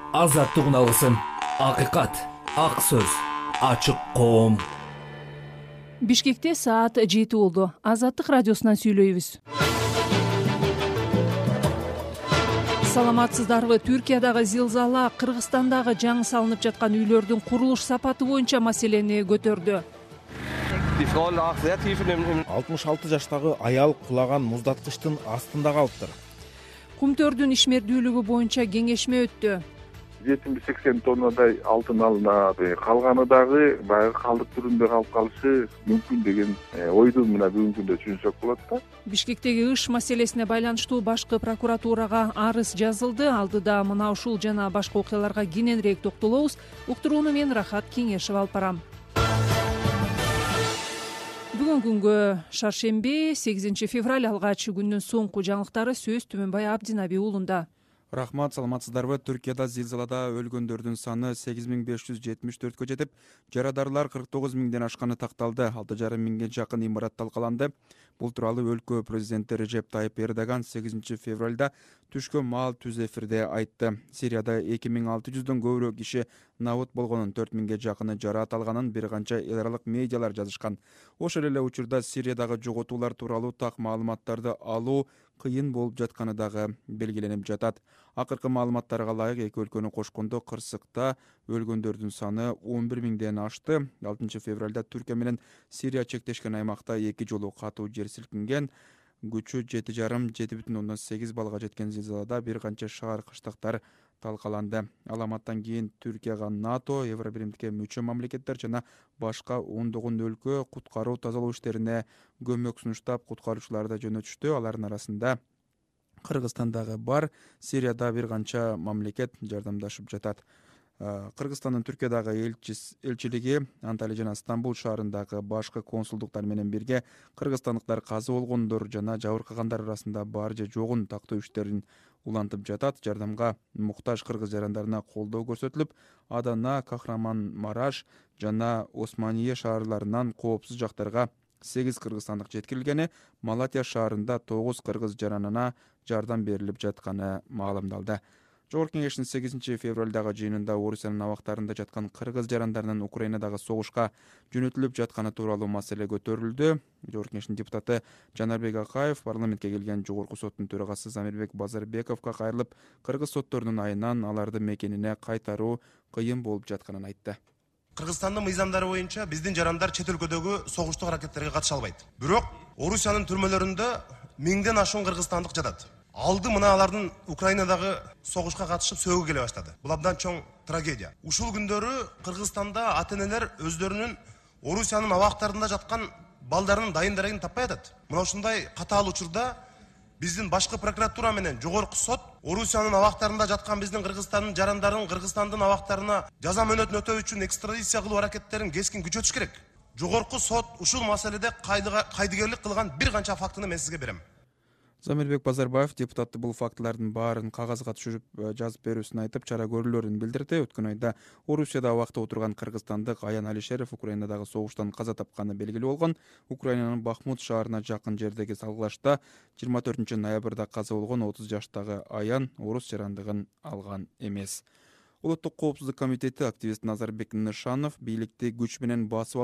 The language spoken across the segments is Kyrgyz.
азаттык үналысын, акыйкат, ак сөз, ачык коом. Бишкекте саат 7 болду. Азаттык радиосунан сүйлөйбүз. Саламатсыздарбы? Түркиядагы зилзала Кыргызстандагы жаңы салынып жаткан үйлөрдүн курулуш сапаты боюнча маселени көтөрдү. 66 жаштагы аял кулаган муздаткычтын астында калыптыр. Кумтөрдүн ишмердүүлүгү боюнча кеңешме өттү. 70-80 тоннадай алтын алынат. Калганы дагы баягы калдык түрүндө калып калышы мүмкүн деген ойду мына бүгүнкү күндө түшүнсөк болот да. Бишкектеги иш маселесине байланыштуу башкы прокуратурага арыз жазылды. Алдыда мына ушул жана башка окуяларга кененирээк токтолобуз. Уктурууну мен Рахат Кеңешева алып барам. Бүгүн күнгө шаршемби 8 февраль алгач күндүн соңку жаңылыктары сөз Түмөнбай Абдинаби уулунда. Рахмат, саламатсыздарбы? Түркияда зилзалада өлгөндөрдүн саны 8574кө жетип, жарадарлар 49 миңден ашканы такталды. 6,5 миңге жакын имарат талкаланды. Бул тууралуу өлкө президенти Режеп Тайып Эрдоган 8 февралда түшкө маал түз эфирде айтты. Сирияда 2600дөн көбүрөөк киши набыт болгонун, 4000ге жакыны жараат алганын бир канча эл аралык медиалар жазышкан. Ошол эле учурда Сириядагы жоготуулар тууралуу так маалыматтарды алуу кыйын болуп жатканы дагы белгиленип жатат. Акыркы маалыматтарга ылайык эки өлкөнү кошкондо Кырсыкта өлгөндөрдүн саны 11 миңден ашты. 6 февралда Түркия менен Сирия чектешкен аймакта эки жолу катуу жер силкинген. Күчү 7,5–7,8 балга жеткен зилзалада бир канча шаар кыштактар талкаланды. Аламаттан кийин Түркияга НАТО, Евробиримдикке мүчө мамлекеттер жана башка ондогон өлкө куткаруу тазалоо иштерине көмөк сунуштап, куткаруучуларды жөнөтүштү. Алардын арасында Кыргызстан дагы бар. Сирияда бир канча мамлекет жардамдашып жатат. Кыргызстандын Түркиядагы элчилиги Анталия жана Стамбул шаарындагы башкы консулдуктар менен бирге кыргызстандыктар каза болгондор жана жабыркагандар арасында бар же жогун тактоо иштерин улантып жатат. Жардамга муктаж кыргыз жарандарына колдоо көрсөтүлүп, Адана, Кахраманмараш жана Османие шаарларынан коопсуз жактарга 8 кыргызстандык жеткирилгени, Малатия шаарында 9 кыргыз жаранына жардам берилип жатканы маалымдалды. Жогорку кеңештин 8 февралдагы жыйынында Орусиянын абактарында жаткан кыргыз жарандарынын Украинадагы согушка жөнөтүлүп жатканы тууралуу маселе көтөрүлдү. Жогорку кеңештин депутаты Жанарбек Акаев парламентке келген жогорку соттун төрагасы Замирбек Базарбековго кайрылып, кыргыз сотторунун айынан аларды мекенине кайтаруу кыйын болуп жатканын айтты. Кыргызстандын мыйзамдары боюнча биздин жарандар чет өлкөдөгү согуштук аракеттерге катыша албайт. Бирок Орусиянын түрмөлөрүндө 1000ден ашуун кыргызстандык жатат. Алды мына алардын Украинадагы согушка катышып сөөгө келе баштады. Бул абдан чоң трагедия. Ушул күндөрү Кыргызстанда ата-энелер өздөрүнүн Орусиянын абактарында жаткан балдарынын дайын дарегин таппай атат. Мына ушундай катаал учурда биздин башкы прокуратура менен жогорку сот Орусиянын абактарында жаткан биздин Кыргызстандын жарандарын Кыргызстандын абактарына жаза мөөнөтүн өтөө үчүн экстрадиция кылуу аракеттерин кескин күчөтүш керек. Жогорку сот ушул маселеде кайдыгерлик кылган бир канча фактыны мен сизге берем. Замирбек Базарбаев депутатты бул фактылардын баарын кагазга түшүрүп жазып берүүсүн айтып, чара көрүүлөрүн билдирди. Өткөн айда Орусияда абакта отурган кыргызстандык Аян Алишеров Украинадагы согуштан каза тапканы белгилүү болгон. Украинанын Бахмут шаарына жакын жердеги салгылашта 24 ноябрда каза болгон 30 жаштагы Аян орус жарандыгын алган эмес. Улуттук коопсуздук комитети активист Назарбек Нышанов бийликти күч менен басып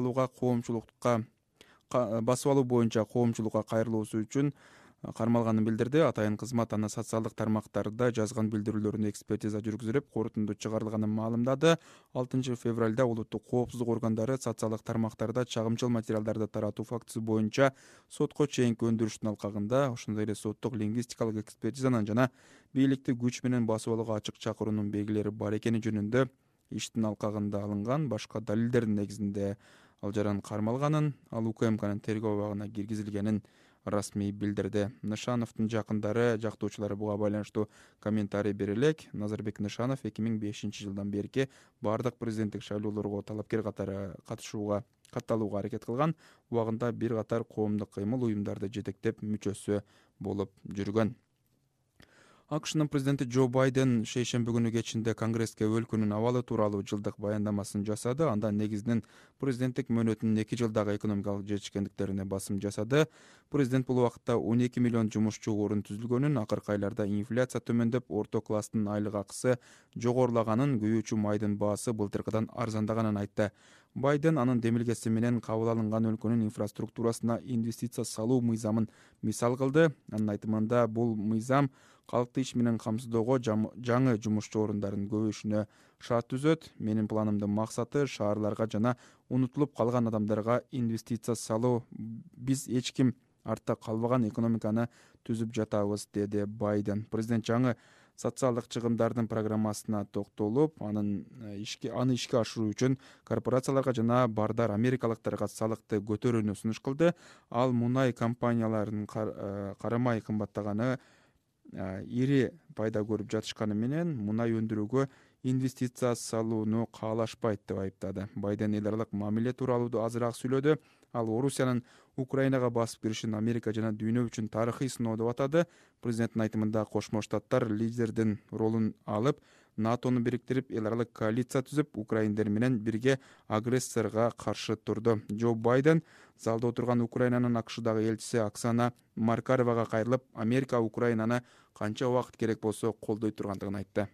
алуу боюнча коомчулукка кайрылуусу үчүн кармалганын билдирди. Атайын кызмат аны социалдык тармактарда жазган билдирүүлөрүнө экспертиза жүргүзүлүп, корутунду чыгарылганын маалымдады. 6 февралда улуттук коопсуздук органдары социалдык тармактарда чагымчыл материалдарды таратуу фактысы боюнча сотко чейинки өндүрүштүн алкагында, ошондой эле соттук лингвистикалык экспертизанын жана бийликти күч менен басып алууга ачык чакыруунун белгилери бар экени жөнүндө иштин алкагында алынган башка далилдердин негизинде ал жаран кармалганын, ал УКМКнын тергөө абагына киргизилгенин расмий билдирди. Нышановдун жакындары, жактоочулары буга байланыштуу комментарий бере элек. Назарбек Нышанов 2005-жылдан берки бардык президенттик шайлоолорго талапкер катары катталууга аракет кылган. Убагында бир катар коомдук кыймыл уюмдарды жетектеп мүчөсү болуп жүргөн. акшнын президенти Джо Байден шейшемби күнү кечинде Конгресске өлкөнүн абалы тууралуу жылдык баяндамасын жасады. Анда негизинен президенттик мөөнөтүнүн 2 жылдагы экономикалык жетишкендиктерине басым жасады. Президент бул убакытта 12 миллион жумушчу орун түзүлгөнүн, акыркы айларда инфляция төмөндөп, орто класстын айлык акысы жогорулаганын, күйүүчү майдын баасы былтыркыдан арзандаганын айтты. Байден анын демилгеси менен кабыл алынган өлкөнүн инфраструктурасына инвестиция салуу мыйзамын мисал кылды. Анын айтымында бул мыйзам калкты иш менен камсыздоого, жаңы жумушчу орундардын көбөйүшүнө шарт түзөт. Менин планымдын максаты шаарларга жана унутулуп калган адамдарга инвестиция салуу. Биз эч ким артта калбаган экономиканы түзүп жатабыз, деди Байден. Президент жаңы социалдык чыгымдардын программасына токтолуп, аны ишке ашыруу үчүн корпорацияларга жана бардар америкалыктарга салыкты көтөрүүнү сунуш кылды. Ал мунай компанияларынын карамай кымбаттаганы, ири пайда көрүп жатышканы менен мунай өндүрүүгө инвестиция салууну каалашпайт деп айыптады. Байден эл аралык мамиле тууралуу азыраак сүйлөдү. Ал Орусиянын Украинага басып киришин Америка жана дүйнө үчүн тарыхый сыноо деп атады. Президенттин айтымында Кошмо Штаттар лидердин ролун алып, НАТОну бириктирип, эл аралык коалиция түзүп, украиндер менен бирге агрессорго каршы турду. Джо Байден залда отурган Украинанын АКШдагы элчиси Оксана Маркаровага кайрылып, Америка Украинаны канча убакыт керек болсо колдой тургандыгын айтты.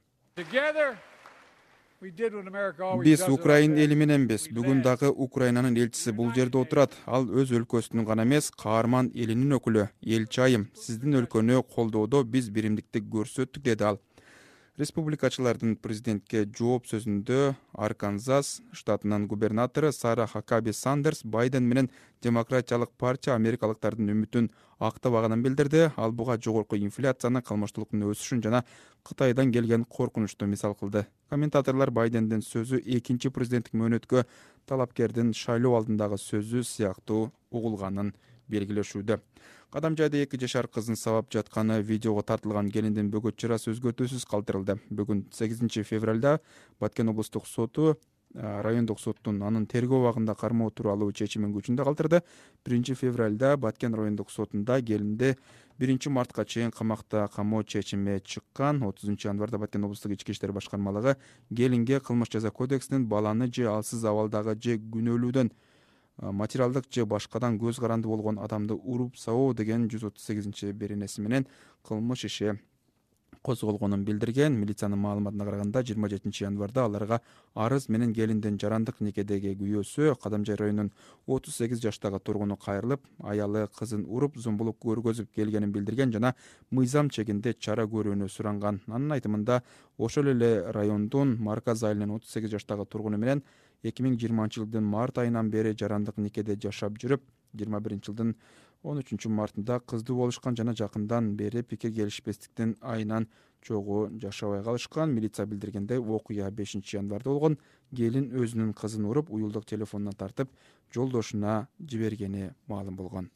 Биз Украин эли мененбиз. Бүгүн дагы Украинанын элчиси бул жерде отурат. Ал өз өлкөсүнүн гана эмес, каарман элинин өкүлү. Элчи айым, сиздин өлкөнү колдоодо биз биримдикти көрсөттүк, деди ал. Республикачылардын президентке жооп сөзүндө Арканзас штатынын губернатору Сара Хакаби Сандерс Байден менен Демократиялык партия америкалыктардын үмүтүн актабаганын билдирди. Ал буга жогорку инфляцияны, кылмыштуулуктун өсүшүн жана Кытайдан келген коркунучту мисал кылды. Комментаторлор Байдендин сөзү экинчи президенттик мөөнөткө талапкердин шайлоо алдындагы сөзү сыяктуу угулганын белгилешүүдө. Кадам жайда 2 жашар кызын сабап жатканы видеого тартылган келиндин бөгөт чырасы өзгөртүүсүз калтырылды. Бүгүн 8 февралда Баткен облустук соту райондук соттун анын тергөө убагында кармоо тууралуу чечимин күчүндө калтырды. 1 февралда Баткен райондук сотунда келинди 1 мартка чейин камакта камоо чечими чыккан. 30 январда Баткен облустук ички иштер башкармалыгы келинге кылмыш жаза кодексинин баланы же алсыз абалдагы же күнөөлүүдөн материалдык же башкадан көз каранды болгон адамды уруп сабоо деген 138 беренеси менен кылмыш иши козголгонун билдирген. Милициянын маалыматына караганда 27 январда аларга арыз менен келиндин жарандык никедеги күйөөсү Кадамжай районунун 38 жаштагы тургуну кайрылып, аялы кызын уруп, зомбулук көргөзүп келгенин билдирген жана мыйзам чегинде чара көрүүнү суранган. Анын айтымында ошол эле райондун Марказ айылынын 38 жаштагы тургуну менен 2020 жылдын март айынан бери жарандык никеде жашап жүрүп, 21 жылдын 13 мартында кыздуу болушкан жана жакындан бери пикир келишпестиктин айынан чогуу жашабай калышкан. Милиция билдиргендей, окуя 5 январда болгон. Келин өзүнүн кызын уруп, уюлдук телефонунан тартып, жолдошуна жибергени маалым болгон.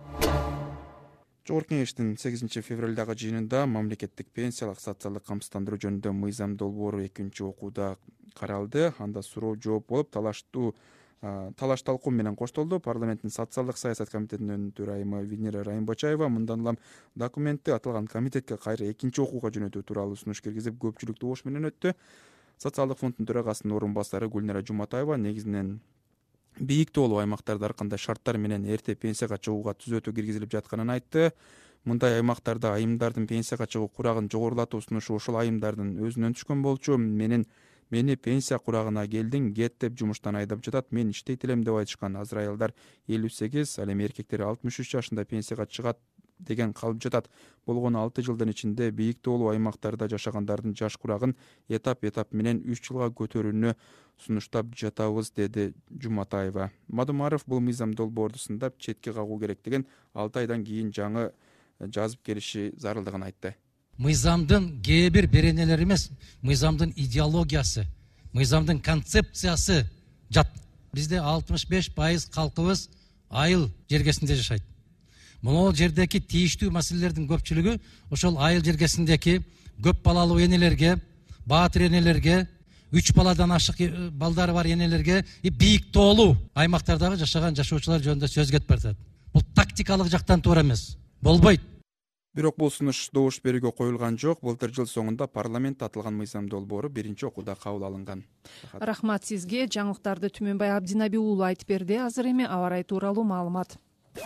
Жогорку Кеңештин 8 февралдагы жыйынында мамлекеттик пенсиялык социалдык камсыздандыруу жөнүндө мыйзам долбоору 2 окууда каралды. Анда суроо жооп болуп, талаш талкуу менен коштолду. Парламенттин социалдык саясат комитетинин төрайымы Венера Райымбачаева мындан улам документти аталган комитетке кайра 2 окууга жөнөтүү тууралуу сунуш киргизип, көпчүлүктүү ош менен өттү. Социалдык фонддун төрагасынын орун басары Гүлнара Жуматаева негизинен бийик тоолуу аймактарда ар кандай шарттар менен эрте пенсияга чыгууга түзөтүү киргизилип жатканын айтты. Мындай аймактарда айымдардын пенсияга чыгуу курагын жогорулатуу сунушу ошол айымдардын өзүнөн түшкөн болчу. Мени пенсия курагына келдиң, кет деп жумуштан айдап жатат, мен иштейт элем деп айтышкан. Азыр аялдар 58, ал эми эркектер 63 жашында пенсияга чыгат деген калып жатат. Болгону 6 жылдын ичинде бийик тоолуу аймактарда жашагандардын жаш курагын этап менен 3 жылга көтөрүүнү сунуштап жатабыз, деди Жуматаева. Мадумаров бул мыйзам долбоорду сындап четке кагуу керектигин, 6 айдан кийин жаңы жазып келиши зарылдыгын айтты. Мыйзамдын кээ бир беренелери эмес, мыйзамдын идеологиясы, мыйзамдын концепциясы жат. Бизде 65% калкыбыз айыл жергесинде жашайт. Могул жердеки тийиштүү маселелердин көпчүлүгү ошол айыл жергесиндеки көп балалуу энелерге, баатыр энелерге, 3 баладан ашык балдары бар энелерге бийик тоолуу аймактардагы жашаган жашоочулар жөнүндө сөз кетип баратат. Бул тактикалык жактан туура эмес. Болбойт. Бирок бул сунуш добуш берүүгө коюлган жок. Былтыр жыл соңунда парламент атылган мыйзам долбоору биринчи окууда кабыл алынган. Рахмат сизге. Жаңылыктарды Түмөнбай Абдинаби уулу айтып берди. Азыр эми аба ырайы тууралуу маалымат.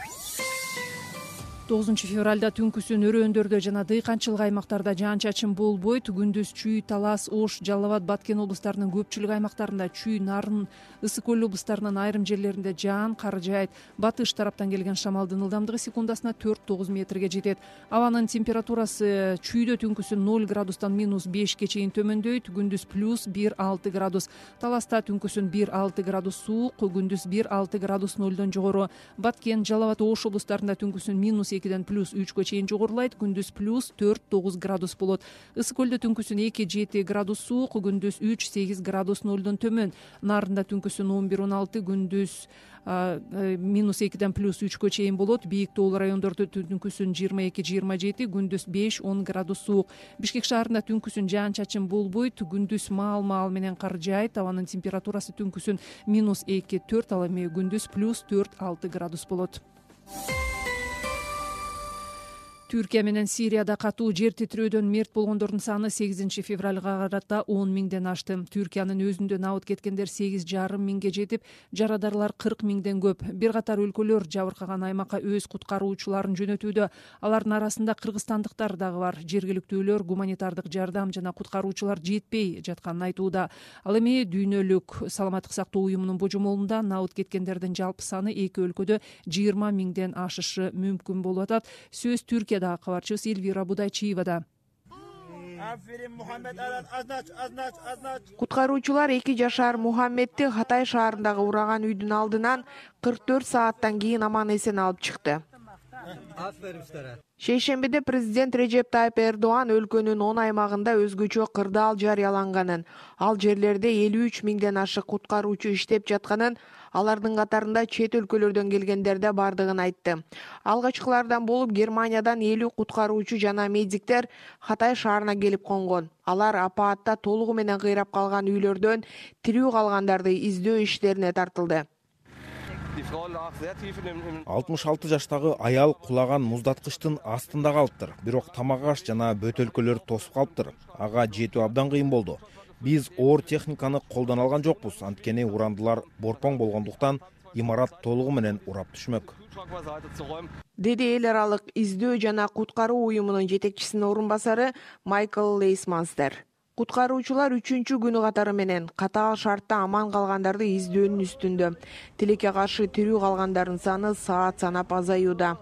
9 февралда түнкүсүн өрөөндөрдө жана дыйканчылык аймактарда жаан-чачын болбойт. Күндүз Чүй, Талас, Ош, Жалал Абад, Баткен облустарынын көпчүлүк аймактарында, Чүй, Нарын, Ысык көл облустарынын айрым жерлеринде жаан кар жаайт. Батыш тараптан келген шамалдын ылдамдыгы секундасына 4-9 метрге жетет. Абанын температурасы Чүйдө түнкүсүн 0 градустан -5 чейин төмөндөйт. Күндүз +1-6 градус. Таласта түнкүсүн 1-6 градус суук, күндүз 1-6 градус 0дон жогору. Баткен, Жалал Абад, Ош облустарында түнкүсүн -2ден +3 чейин жогорулайт. Күндүз +4-9 градус болот. Ысык көлдө түнкүсүн 2-7 градус суук, күндүз 3-8 градус 0дон төмөн. Нарында түнкүсүн 11-16, күндүз -2ден +3 чейин болот. Бийик тоолуу райондордо түнкүсүн 22-27, күндүз 5-10 градус суук. Бишкек шаарында түнкүсүн жаан-чачын болбойт, күндүз маал менен кар жаайт. Абанын температурасы түнкүсүн -2-4, ал эми күндүз +4-6 градус болот. Түркия менен Сирияда катуу жер титирөөдөн мерт болгондордун саны 8 февралга карата 10 миңден ашты. Түркиянын өзүндө набыт кеткендер 8,5 миңге жетип, жарадарлар 40 миңден көп. Бир катар өлкөлөр жабыркаган аймакка өз куткаруучуларын жөнөтүүдө. Алардын арасында кыргызстандыктар дагы бар. Жергиликтүүлөр гуманитардык жардам жана куткаруучулар жетпей жатканын айтууда. Ал эми Дүйнөлүк саламаттык сактоо уюмунун божомолунда набыт кеткендердин жалпы саны эки өлкөдө 20 миңден ашышы мүмкүн болуп атат. Сөз Түркия кабарчыбыз Эльвира Будайчиевада. Куткаруучулар 2 жашар Мухаммедти Хатай шаарындагы ураган үйдүн алдынан 44 сааттан кийин аман эсен алып чыкты. Шейшембиде президент Режеп Тайып Эрдоан өлкөнүн 10 аймагында өзгөчө кырдаал жарыяланганын, ал жерлерде 53 миңден ашык куткаруучу иштеп жатканын, алардын катарында чет өлкөлөрдөн келгендер да бардыгын айтты. Алгачкылардан болуп Германиядан 50 куткаруучу жана медиктер Хатай шаарына келип конгон. Алар апаатта толугу менен кыйрап калган үйлөрдөн тирүү калгандарды издөө иштерине тартылды. 66 жаштагы аял кулаган муздаткычтын астында калыптыр. Бирок тамак аш жана бөтөлкөлөр тосуп калыптыр. Ага жетүү абдан кыйын болду. Биз оор техниканы колдоно алган жокпуз. Анткени урандылар борпоң болгондуктан имарат толугу менен урап түшмөк. Деди эл аралык издөө жана куткаруу уюмунун жетекчисинин орун басары Майкл Лейсманстер. Куткаруучулар 3-күнү катары менен катаал шартта аман калгандарды издөөнүн үстүндө. Тилекке каршы тирүү калгандардын саны саат санап азаюуда.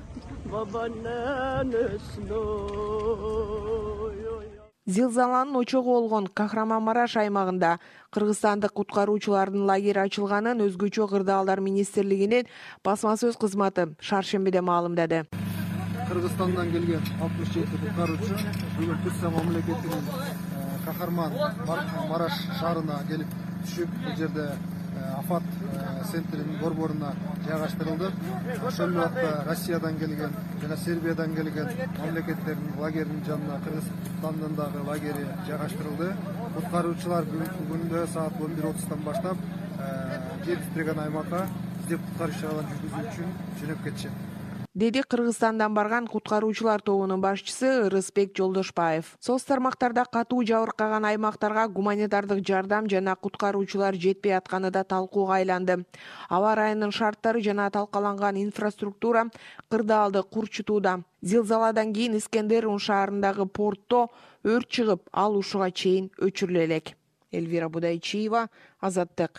Зилзаланын очогу болгон Кахраманмараш аймагында кыргызстандык куткаруучулардын лагери ачылганын өзгөчө кырдаалдар министрлигинин басма сөз кызматы шаршембиде маалымдады. Кыргызстандан келген 67 куткаруучу бүгүн Түркия мамлекетинин Кахарман-Мараш шаарына келип түшүп, бул жерде Афат центринин борборуна жайгаштырылды. Ошол убакта Россиядан келген жана Сербиядан келген мамлекеттердин лагеринин жанына Кыргызстандын дагы лагери жайгаштырылды. Куткаруучулар бүгүнкү күндө саат 11:30 баштап жер титиреген аймакка издеп куткаруу иш-чараларын жүргүзүү үчүн жөнөп кетишет. Деди Кыргызстандан барган куткаруучулар тобунун башчысы Рысбек Жолдошбаев. Соц тармактарда катуу жабыркаган аймактарга гуманитардык жардам жана куткаруучулар жетпей атканы да талкууга айланды. Аба ырайынын шарттары жана талкаланган инфраструктура кырдаалды курчутууда. Зилзаладан кийин Искендерун шаарындагы портто өрт чыгып, ал ушуга чейин өчүрүлө элек. Эльвира Будайчиева, Азаттык.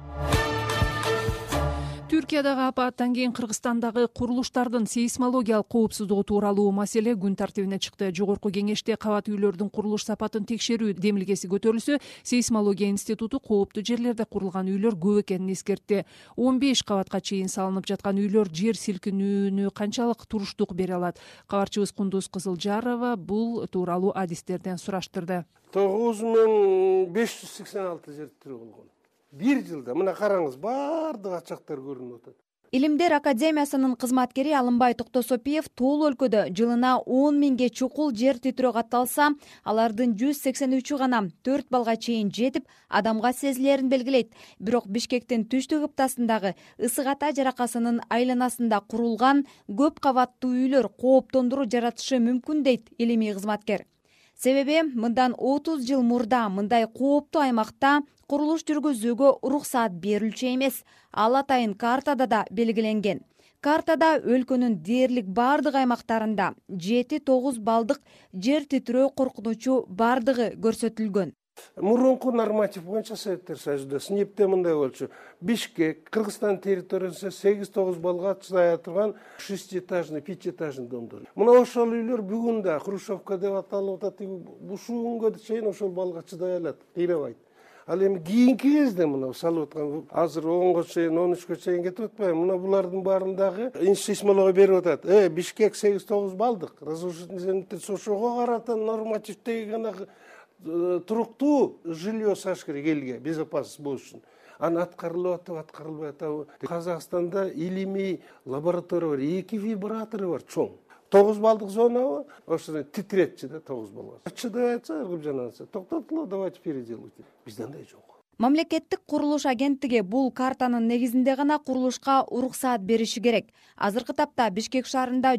Түркиядагы апааттан кийин Кыргызстандагы курулуштардын сейсмологиялык коопсуздугу тууралуу маселе күн тартибине чыкты. Жогорку кеңеште кабат үйлөрдүн курулуш сапатын текшерүү демилгеси көтөрүлсө, сейсмология институту кооптуу жерлерде курулган үйлөр көп экенин эскертти. 15 кабатка чейин салынып жаткан үйлөр жер силкинүүнү канчалык туруштук бере алат? Кабарчыбыз Кундуз Кызылжарова бул тууралуу адистерден сураштырды. 9586 жер титирөө болгон. 1 жылда мына караңыз, бардык ачактар көрүнүп атат. Илимдер академиясынын кызматкери Алымбай Токтосопиев тоол өлкөдө жылына 10 миңге чукул жер титирөө катталса, алардын 183 гана 4 балга чейин жетип, адамга сезилерин белгилейт. Бирок Бишкектин түштүк ыптасындагы Ысык Ата жаракасынын айланасында курулган көп кабаттуу үйлөр кооптондуруу жаратышы мүмкүн дейт илимий кызматкер. Себеби мындан 30 жыл мурда мындай кооптуу аймакта курулуш жүргүзүүгө уруксаат берилчү эмес. Ал атайын картада да белгиленген. Картада өлкөнүн дээрлик бардык аймактарында 7-9 балдык жер титирөө коркунучу бардыгы көрсөтүлгөн. Мурунку норматив боюнча Советтер Союзунда СНИПте мындай болчу. Бишкек, Кыргызстан территориясында 8-9 балга чыдай турган 6-этажный, 5-этажный домдор. Мына ошол үйлөр бүгүн да Хрущевка деп аталып атат. Ушул күнгө чейин ошол балга чыдай алат, кыйрабайт. Ал эми кийинки кезде мына салып аткан азыр 10го чейин, 13гө чейин кетип атпайбы? Мына булардын баарындагы сейсмология берип атат. Бишкек 8-9 балдык. Разрушительный ошого карата нормативдеги гана туруктуу жилье саш керек элге, безопасность болуш үчүн. Аны аткарылып атабы, атабы. Казакстанда илимий лаборатория бар, 2 вибратору бар, чоң. 9 балдык зонабы, ошону титиретчи да 9 балга. Чыдай атса, ыргып жанатса, токтотулу, давайте переделывайте. Бизде андай жок. Мамлекеттик курулуш агенттиги бул картанын негизинде гана курулушка уруксаат бериши керек. Азыркы тапта Бишкек шаарында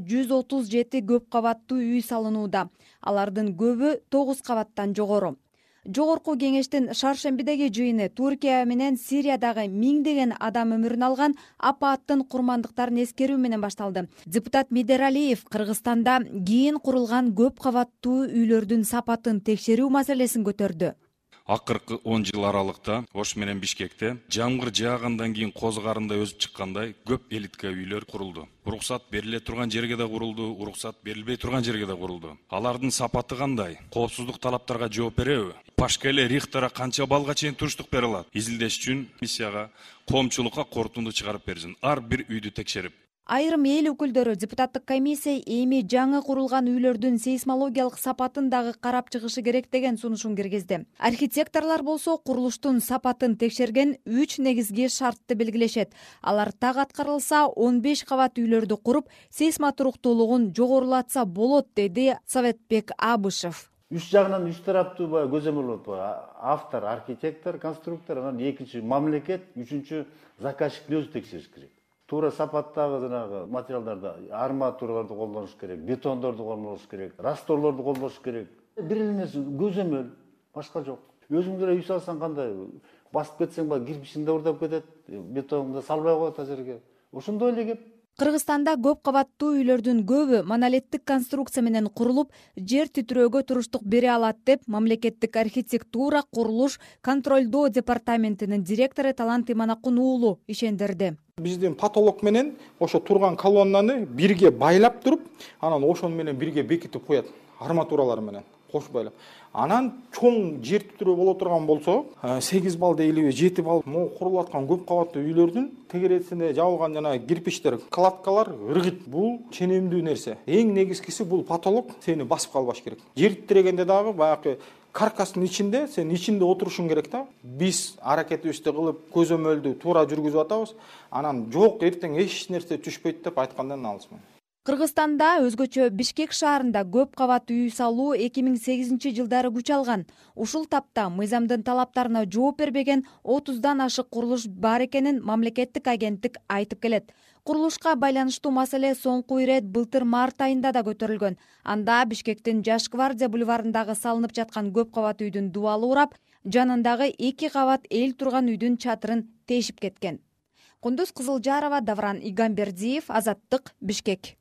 137 көп кабаттуу үй салынууда. Алардын көбү 9 кабаттан жогору. Жогорку кеңештин шаршембидеги жыйыны Туркия менен Сириядагы миңдеген адам өмүрүн алган апааттын курмандыктарын эскерүү менен башталды. Депутат Медералиев Кыргызстанда кийин курулган көп кабаттуу үйлөрдүн сапатын текшерүү маселесин көтөрдү. Акыркы 10 жыл аралыкта Ош менен Бишкекте жамгыр жаагандан кийин козгарындай өсүп чыккандай көп элитка үйлөр курулду. Уруксат бериле турган жерге да курулду, уруксат берилбей турган жерге да курулду. Алардын сапаты кандай? Коопсуздук талаптарга жооп береби? Пашкеле Рихтера канча балга чейин туруштук бере алат? Изилдеш үчүн миссияга коомчулукка корутунду чыгарып берсин. Ар бир үйдү текшерип. Айрым эл өкүлдөрү депутаттык комиссия эми жаңы курулган үйлөрдүн сейсмологиялык сапатын дагы карап чыгышы керек деген сунушун киргизди. Архитекторлор болсо курулуштун сапатын текшерген 3 негизги шартты белгилешет. Алар так аткарылса 15 кабат үйлөрдү куруп, сейсма туруктуулугун жогорулатса болот, деди Советбек Абышев. Үч жагынан үч тараптуу көзөмөл болот. Автор, архитектор, конструктор, анан экинчи мамлекет, үчүнчү заказчиктин өзү текшериш керек. Туура сапаттагы жанагы материалдарды, арматураларды колдонуш керек, бетондорду колдонуш керек, расторлорду колдонуш керек. Бир эле нерсе көзөмөл, башка жок. Өзүң эле үй салсаң кандай, басып кетсең кирпичиң да урдап кетет, бетонду салбай коет а жерге. Ошондой эле кеп. Кыргызстанда көп кабаттуу үйлөрдүн көбү монолиттик конструкция менен курулуп, жер титирөөгө туруштук бере алат деп мамлекеттик архитектура, курулуш, контролдоо департаментинин директору Талант Иманакун уулу ишендирди. Биздин потолок менен ошо турган колоннаны бирге байлап туруп, анан ошону менен бирге бекитип коет, арматуралар менен кошуп байлап. Анан чоң жер титирөө боло турган болсо, 8 балда или 7 бал курулуп аткан көп кабаттуу үйлөрдүн тегересине жабылган жана кирпичтер, кладкалар ыргыт. Бул ченемдүү нерсе. Эң негизгиси бул потолок сени басып калбаш керек. Жер титирегенде дагы баягы каркастын ичинде, сен ичинде отурушуң керек да. Биз аракетибизди кылып, көзөмөлдү туура жүргүзүп атабыз. Анан жок, эртең эч нерсе түшпөйт деп айткандан алысмын. Кыргызстанда өзгөчө Бишкек шаарында көп кабаттуу үй салуу 2008 жылдары күч алган. Ушул тапта мыйзамдын талаптарына жооп бербеген 30дан ашык курулуш бар экенин мамлекеттик агенттик айтып келет. Курулушка байланыштуу маселе соңку ирет былтыр март айында да көтөрүлгөн. Анда Бишкектин Жаш гвардия бульварындагы салынып жаткан көп кабат үйдүн дубалы урап, жанындагы 2 кабат эл турган үйдүн чатырын тешип кеткен. Кундуз Кызылжарова, Давран Игамбердиев, Азаттык, Бишкек.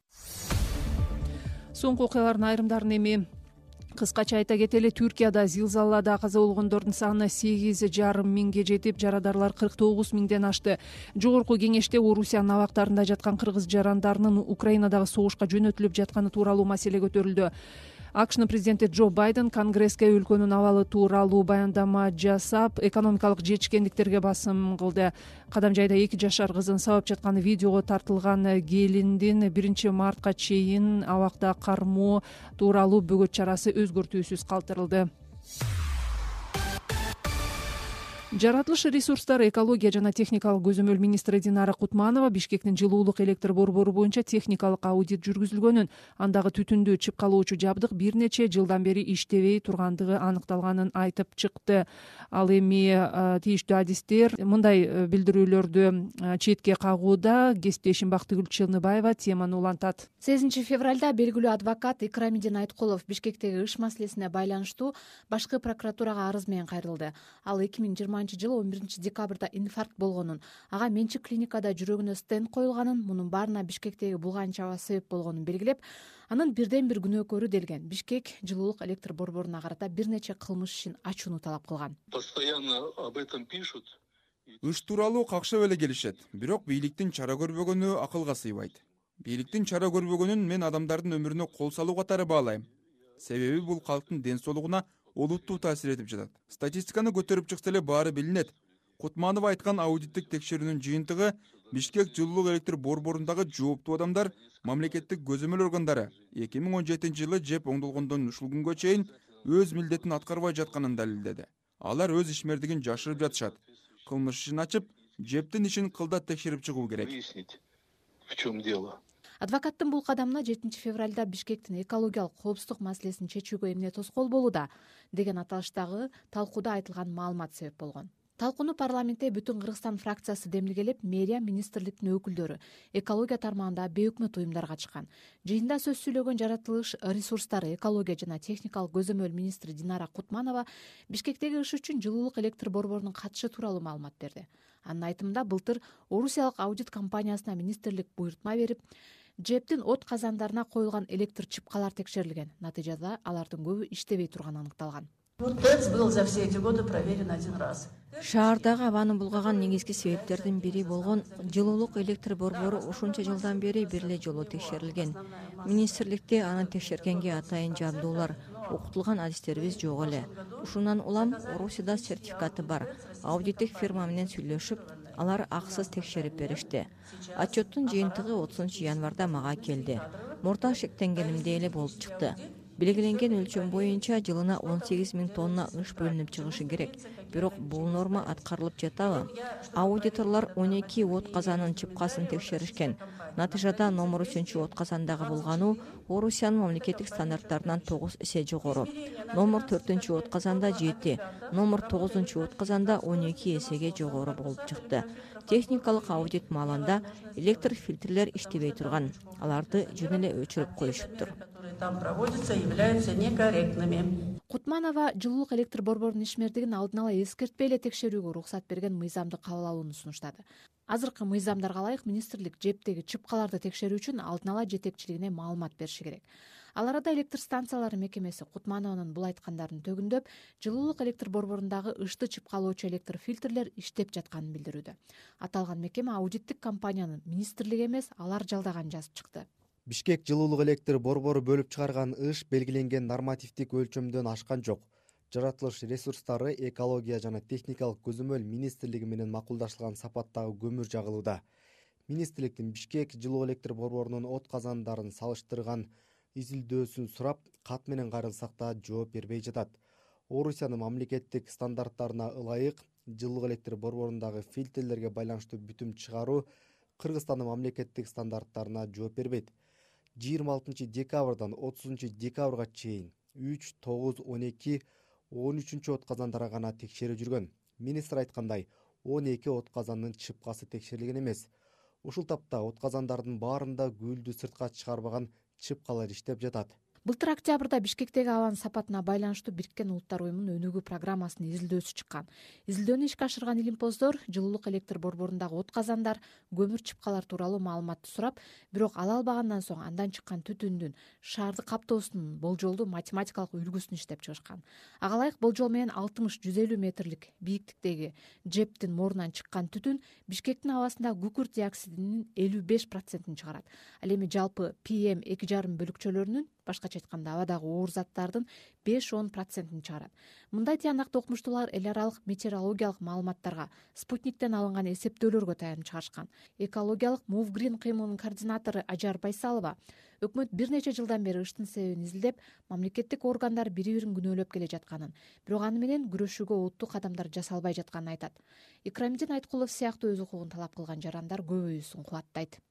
Соңку окуялардын айрымдарын эми кыскача айта кетели. Түркияда зилзалада каза болгондордун саны 8,5 миңге жетип, жарадарлар 49 миңден ашты. Жогорку кеңеште Орусиянын абактарында жаткан кыргыз жарандарынын Украинадагы согушка жөнөтүлүп жатканы тууралуу маселе көтөрүлдү. АКШнын президенти Джо Байден Конгресске өлкөнүн абалы тууралуу баяндама жасап, экономикалык жетишкендиктерге басым кылды. Кадам жайда 2 жашар кызын сабап жатканы видеого тартылган келиндин 1 мартка чейин абакта кармоо тууралуу бөгөт чарасы өзгөртүүсүз калтырылды. Жаратылыш ресурстары, экология жана техникалык көзөмөл министри Динара Кутманова Бишкектин жылуулук электр борбору боюнча техникалык аудит жүргүзүлгөнүн, андагы түтүндү чыпкалоочу жабдык бир нече жылдан бери иштебей тургандыгы аныкталганын айтып чыкты. Ал эми тийиштүү адистер мындай билдирүүлөрдү четке кагууда. Кесиптешим Бактыгүл Челныбаева теманы улантат. 8 февралда белгилүү адвокат Икрамидин Айткулов Бишкектеги иш маселесине байланыштуу башкы прокуратурага арыз менен кайрылды. Ал 2020 жылы 11 декабрда инфаркт болгонун, ага менчик клиникада жүрөгүнө стенд коюлганын, мунун баарына Бишкектеги булган чаба себеп болгонун белгилеп, анын бирден бир күнөөкөрү делген Бишкек жылуулук электр борборуна карата бир нече кылмыш ишин ачууну талап кылган. Постоянно об этом пишут. Иш тууралуу какшап эле келишет, бирок бийликтин чара көрбөгөнү акылга сыйбайт. Бийликтин чара көрбөгөнүн мен адамдардын өмүрүнө кол салуу катары баалайм. Себеби бул калктын ден соолугуна олуттуу таасир этип жатат. Статистиканы көтөрүп чыкса эле баары билинет. Кутманова айткан аудиттик текшерүүнүн жыйынтыгы Бишкек жылуулук электр борборундагы жооптуу адамдар, мамлекеттик көзөмөл органдары 2017 жылы жеп оңдолгондон ушул күнгө чейин өз милдетин аткарбай жатканын далилдеди. Алар өз ишмердигин жашырып жатышат. Кылмыш ишин ачып, жептин ишин кылдат текшерип чыгуу керек. В чем дело? Адвокаттын бул кадамына 7 февралда Бишкектин экологиялык коопсуздук маселесин чечүүгө эмне тоскоол болууда деген аталыштагы талкууда айтылган маалымат себеп болгон. Талкууну парламентте бүтүн Кыргызстан фракциясы демилгелеп, мэрия, министрликтин өкүлдөрү, экология тармагында бейөкмөт уюмдар катышкан. Жыйында сөз сүйлөгөн жаратылыш ресурстары, экология жана техникалык көзөмөл министри Динара Кутманова Бишкектеги иш үчүн жылуулук электр борборунун катышы тууралуу маалымат берди. Анын айтымында былтыр Орусиялык аудит компаниясына министрлик буйрутма берип, жептин от казандарына коюлган электр чыпкалар текшерилген. Натыйжада алардын көбү иштебей турганы аныкталган. ТЭЦ был за все эти годы проверен один раз. Шаардагы абаны булгаган негизги себептердин бири болгон жылуулук электр борбору ушунча жылдан бери бир эле жолу текшерилген. Министрликте аны текшергенге атайын жабдуулар, окутулган адистерибиз жок эле. Ушундан улам Орусияда сертификаты бар. Аудиттик фирма менен сүйлөшүп, алар акысыз текшерип беришти. Отчеттун жыйынтыгы 30 январда мага келди. Мурда шектенгенимдей эле болуп чыкты. Белгиленген өлчөм боюнча жылына 18 000 тонна ыш бөлүнүп чыгышы керек. Бирок бул норма аткарылып жатабы? Аудиторлор 12 от казанын чыпкасын текшеришкен. Натыйжада номер 3 от казандагы булгануу Орусиянын мамлекеттик стандарттарынан 9 эсе жогору. Номер 4 от казанда 7, номер 9 от казанда 12 эсеге жогору болуп чыкты. Техникалык аудит маалында электр фильтрлер иштебей турган. Аларды жөн эле өчүрүп коюшуптур. Там проводятся, являются некорректными. Кутманова жылуулук электр борборунун ишмердигин алдын ала эскертпей эле текшерүүгө уруксат берген мыйзамды кабыл алууну сунуштады. Азыркы мыйзамдарга ылайык министрлик жептеги чыпкаларды текшерүү үчүн алдын ала жетекчилигине маалымат бериши керек. Ал арада электр станциялары мекемеси Кутманованын бул айткандарын төгүндөп, жылуулук электр борборундагы ышты чыпкалоочу электр фильтрлер иштеп жатканын билдирүүдө. Аталган мекеме аудиттик компаниянын министрлиги эмес, алар жалдаганын жазып чыкты. Бишкек жылуулук электр борбору бөлүп чыгарган ыш белгиленген нормативдик өлчөмдөн ашкан жок. Жаратылыш ресурстары, экология жана техникалык көзөмөл министрлиги менен макулдашылган сапаттагы көмүр жагылууда. Министрликтин Бишкек жылуу электр борборунун от казандарын салыштырган изилдөөсүн сурап, кат менен кайрылсак да жооп бербей жатат. Орусиянын мамлекеттик стандарттарына ылайык жылуу электр борборундагы фильтрлерге байланыштуу бүтүм чыгаруу Кыргызстандын мамлекеттик стандарттарына жооп бербейт. 26 декабрдан 30 декабрга чейин 3, 9, 12, 13 от казандара гана текшерүү жүргөн. Министр айткандай, 12 от казанынын чыпкасы текшерилген эмес. Ушул тапта от казандардын баарында гүлдү сыртка чыгарбаган чыпкалар иштеп жатат. Былтыр октябрда Бишкектеги абанын сапатына байланыштуу Бириккен Улуттар уюмунун өнүгүү программасынын изилдөөсү чыккан. Изилдөөнү ишке ашырган илимпоздор жылуулук электр борборундагы от казандар, көмүр чыпкалар тууралуу маалыматты сурап, бирок ала албагандан соң андан чыккан түтүндүн шаарды каптоосунун болжолдуу математикалык үлгүсүн иштеп чыгышкан. Ага ылайык болжол менен 60-150 метрлик бийиктиктеги жептин морунан чыккан түтүн Бишкектин абасында күкүрт диоксидинин 55%-ын чыгарат. Ал эми жалпы PM 2,5 бөлүкчөлөрүнүн, башкача айтканда абадагы оор заттардын 5-10%-ын чыгарат. Мындай тыянакты окумуштуулар эл аралык метеорологиялык маалыматтарга, спутниктен алынган эсептөөлөргө таянып чыгарышкан. Экологиялык Move Green кыймылынын координатору Ажар Байсалова өкмөт бир нече жылдан бери ыштын себебин изилдеп, мамлекеттик органдар бири-бирин күнөөлөп келе жатканын, бирок аны менен күрөшүүгө олуттуу кадамдар жасалбай жатканын айтат. Икрамидин Айткулов сыяктуу өз укугун талап кылган жарандар көбөйүүсүн кубаттайт.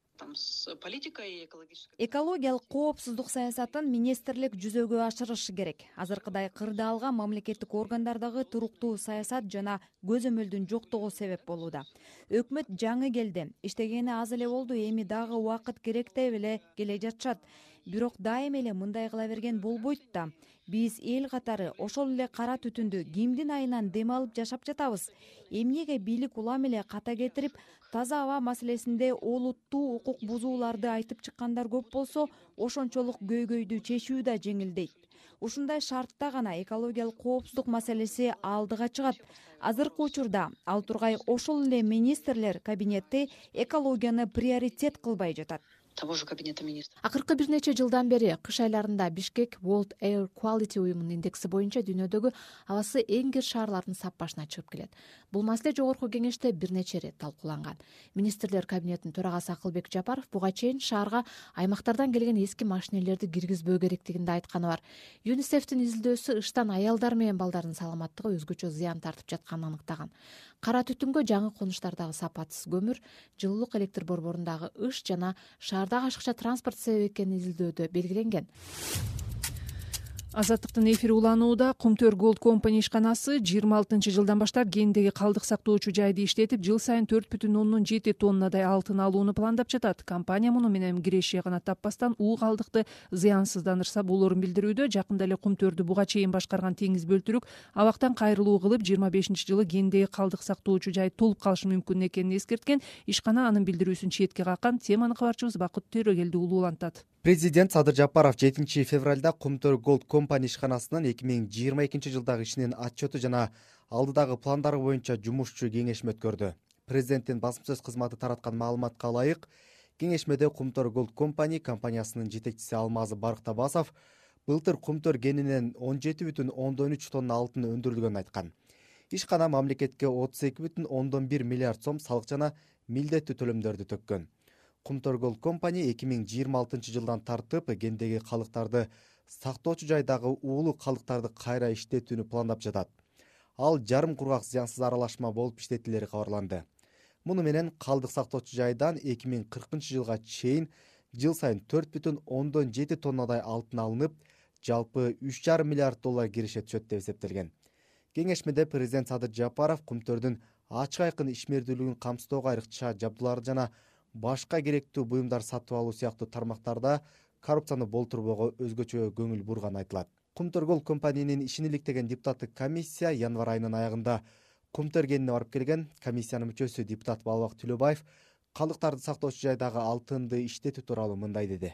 Экологиялык коопсуздук саясатын министрлик жүзөгө ашырышы керек. Азыркыдай кырдаалга мамлекеттик органдардагы туруктуу саясат жана көзөмөлдүн жоктугу себеп болууда. Өкмөт жаңы келди, иштегени аз эле болду, эми дагы убакыт керек деп эле келе жатышат. Бирок дайым эле мындай кыла берген болбойт да. Биз эл катары ошол эле кара түтүндү кимдин айынан дем алып жашап жатабыз. Эмнеге бийлик улам эле ката кетирип, таза аба маселесинде олуттуу укук бузууларды айтып чыккандар көп болсо, ошончолук көйгөйдү чечүү да жеңилдейт. Ушундай шартта гана экологиялык коопсуздук маселеси алдыга чыгат. Азыркы учурда ал тургай ошол эле министрлер кабинети экологияны приоритет кылбай жатат. Того же кабинета министров. Акыркы бир нече жылдан бери кыш айларында Бишкек World Air Quality уюмунун индекси боюнча дүйнөдөгү абасы эң кир шаарлардын саппашына чыгып келет. Бул маселе жогорку кеңеште бир нече ирет талкууланган. Министрлер кабинетинин төрагасы Акылбек Жапаров буга чейин шаарга аймактардан келген эски машинелерди киргизбөө керектигинде айтканы бар. ЮНИСЕФтин изилдөөсү ыштан аялдар менен балдардын саламаттыгы өзгөчө зыян тартып жатканын аныктаган. Кара түтүнгө жаңы конуштардагы сапатсыз көмүр, жылуулук электр борборундагы ыш жана шаардагы ашыкча транспорт себеп экени изилдөөдө белгиленген. Азаттыктын эфири уланууда. Кумтөр Gold Company ишканасы 26-жылдан баштап кендеги калдык сактоочу жайды иштетип, жыл сайын 4,7 тоннадай алтын алууну пландап жатат. Компания муну менен кирешие гана таппастан уу калдыкты зыянсыздандырса болорун билдирүүдө. Жакында эле Кумтөрдү буга чейин башкарган теңиз бөлтүрүк абактан кайрылуу кылып, 25-жылы кендеги калдык сактоочу жай толуп калышы мүмкүн экенин эскерткен. Ишкана анын билдирүүсүн четке каккан. Теманы кабарчыбыз Бакыт Төрөгелди улуулантат. Президент Садыр Жапаров 7 февралда Кумтөр Gold Company ишканасынын 2022 жылдагы ишинин отчету жана алдыдагы пландары боюнча жумушчу кеңешме өткөрдү. Президенттин басым сөз кызматы тараткан маалыматка ылайык, кеңешмеде Кумтөр Gold Company компаниясынын жетекчиси Алмазы Барктабасов былтыр Кумтөр кенинен 17,3 тонна алтын өндүрүлгөнүн айткан. Ишкана мамлекетке 32,1 миллиард сом салык жана милдеттүү төлөмдөрдү төккөн. Кумтөр Gold Company 2026 жылдан тартып кендеги калдыктарды сактоочу жайдагы уулуу калдыктарды кайра иштетүүнү пландап жатат. Ал жарым кургак зыянсыз аралашма болуп иштетилери кабарланды. Муну менен калдык сактоочу жайдан 2040 жылга чейин жыл сайын 4,7 тоннадай алтын алынып, жалпы 3,5 миллиард доллар киреше түшөт деп эсептелген. Кеңешмеде президент Садыр Жапаров Кумтөрдүн ачык айкын ишмердүүлүгүн камсыздоого айрыкча жабдууларды жана башка керектүү буюмдар сатып алуу сыяктуу тармактарда коррупцияны болтурбоого өзгөчө көңүл бурганы айтылат. Кумтөр Gold Company'нин ишин иликтеген депутаттык комиссия январь айынын аягында Кумтөр кенине барып келген. Комиссиянын мүчөсү депутат Балбак Түлөбаев калдыктарды сактоочу жайдагы алтынды иштетүү тууралуу мындай деди.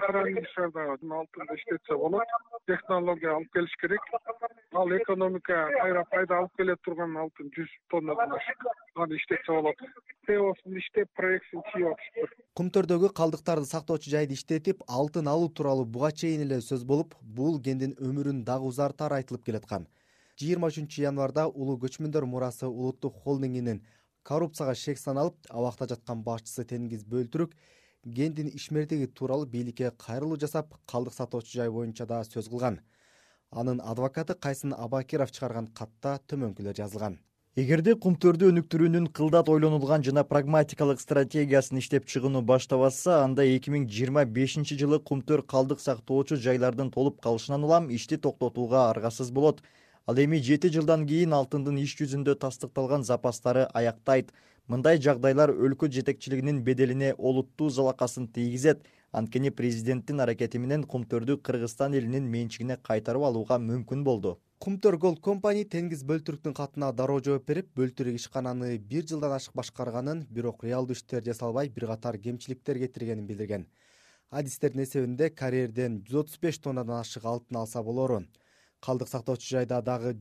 Алтынды иштетсе болот, технология алып келиш керек. Ал экономика кайра пайда алып келе турган алтын 100 тоннадан ашык. Аны иштетсе болот. Теосын иштеп, проектсин чыйып атыптыр. Кумтөрдөгү калдыктарды сактоочу жайды иштетип, алтын алуу тууралуу буга чейин эле сөз болуп, бул кендин өмүрүн дагы узартары айтылып келаткан. 23 январда Улуу көчмөндөр мурасы улуттук холдингинин коррупцияга шек саналып, абакта жаткан башчысы Теңиз Бөлтүрүк кендин ишмердиги тууралуу бийликке кайрылуу жасап, калдык сатоочу жай боюнча да сөз кылган. Анын адвокаты Кайсын Абакиров чыгарган катта төмөнкүлөр жазылган. Эгерде Кумтөрдү өнүктүрүүнүн кылдат ойлонулган жана прагматикалык стратегиясын иштеп чыгууну баштабаса, анда 2025 жылы Кумтөр калдык сактоочу жайлардын толуп калышынан улам ишти токтотууга аргасыз болот. Ал эми 7 жылдан кийин алтындын иш жүзүндө тастыкталган запастары аяктайт. Мындай жагдайлар өлкө жетекчилигинин беделине олуттуу залакасын тийгизет. Анткени президенттин аракети менен Кумтөрдү Кыргызстан элинин менчигине кайтарып алууга мүмкүн болду. Кумтөр Gold Company Теңиз Бөлтүрүктүн катына дароо жооп берип, Бөлтүрүк ишкананы 1 жылдан ашык башкарганын, бирок реалдуу иштер жасалбай, бир катар кемчиликтер кетиргенин билдирген. Адистердин эсебинде карьерден 135 тоннадан ашык алтын алса болорун. Калдык сактоочу жайда дагы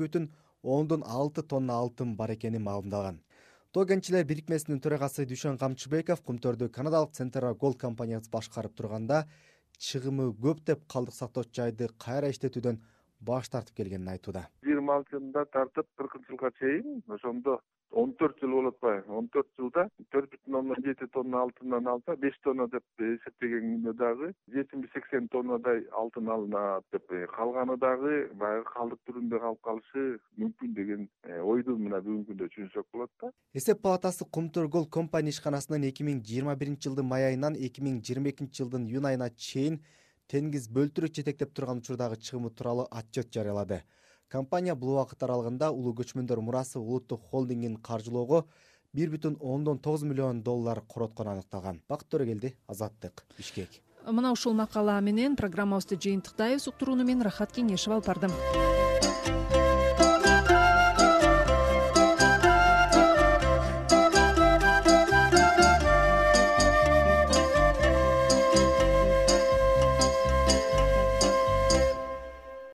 112,6 тонна алтын бар экени маалымдалган. Тоо кенчилер бирикмесинин төрагасы Дүйшөн Камчыбеков Кумтөрдү канадалык Central Gold компаниясы башкарып турганда, чыгымы көп деп калдык сактоочу жайды кайра иштетүүдөн баш тартып келгенин айтууда. жылында тартып 40 жылга чейин ошондо 14 жыл болуп атпайбы? 14 жылда 4,7 тонна алтындан алса 5 тонна деп эсептеген күндө дагы 70-80 тоннадай алтын алынат деп, калганы дагы баягы калдык түрүндө калып калышы мүмкүн деген ойду мына бүгүнкү күндө түшүнсөк болот да. Эсеп палатасы Кумтөр Gold компания ишканасынын 2021 жылдын май айынан 2022 жылдын июнь айына чейин теңиз бөлтүрүк жетектеп турган учурдагы чыгымы тууралуу отчет жарыялады. Компания бул убакыт аралыгында улуу көчмөндөр мурасы улуттук холдингин каржылоого $1,9 миллион короткон аныкталган. Бакыт Төрөгелди, Азаттык, Бишкек. Мына ушул макала менен программабызды жыйынтыктайбыз. Уктурууну мен Рахат Кеңешева алып бардым.